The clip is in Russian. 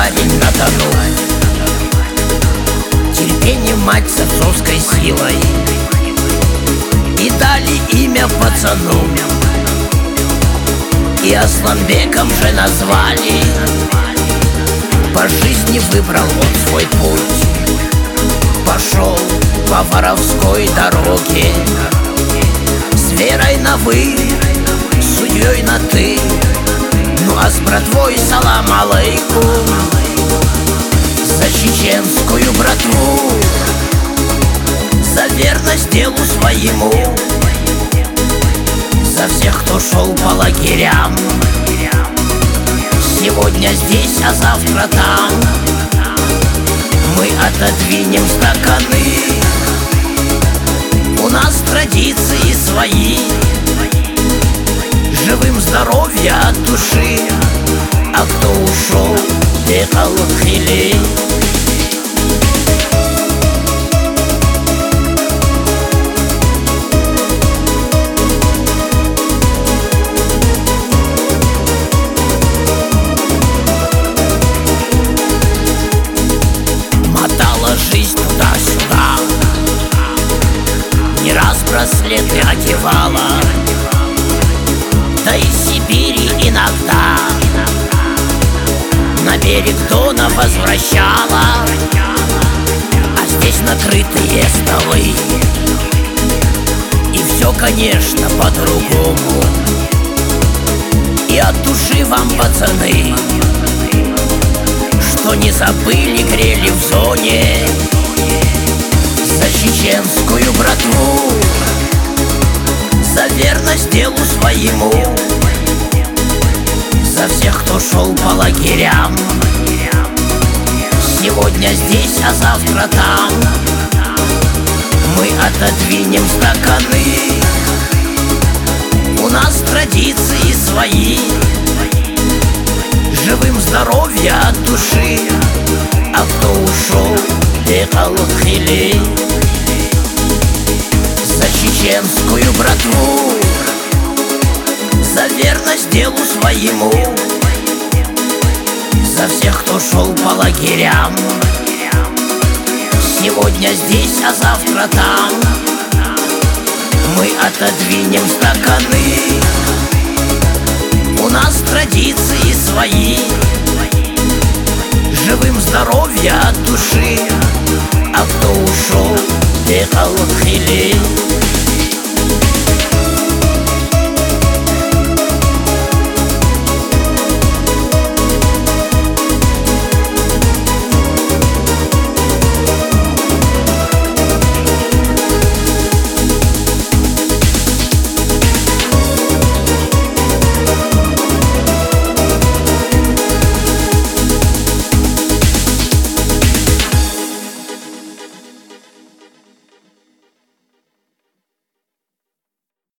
парень на Дону. Терпение мать с отцовской силой и дали имя пацану. И Асланбеком же назвали. По жизни выбрал он свой путь, пошел по воровской дороге, с верой на «вы», судьей на «ты». Ну а с братвой салам алейкум за чеченскую братву, за верность делу своему, за всех, кто шел по лагерям. Сегодня здесь, а завтра там. Мы отодвинем стаканы, у нас традиции свои. Живым здоровья от души, а кто ушел, дехал хили. Мотала жизнь туда-сюда, не раз браслеты одевала, да из Сибири иногда на берег Дона возвращала. А здесь накрытые столы, и все, конечно, по-другому. И от души вам, пацаны, что не забыли, грели в зоне, за чеченскую братву, за верность делу своему, за всех, кто шел по лагерям. Сегодня здесь, а завтра там. Мы отодвинем стаканы, у нас традиции свои. Живым здоровья от души, а кто ушел, дехал хили. За чеченскую братву, за верность делу своему, за всех, кто шел по лагерям. Сегодня здесь, а завтра там. Мы отодвинем стаканы,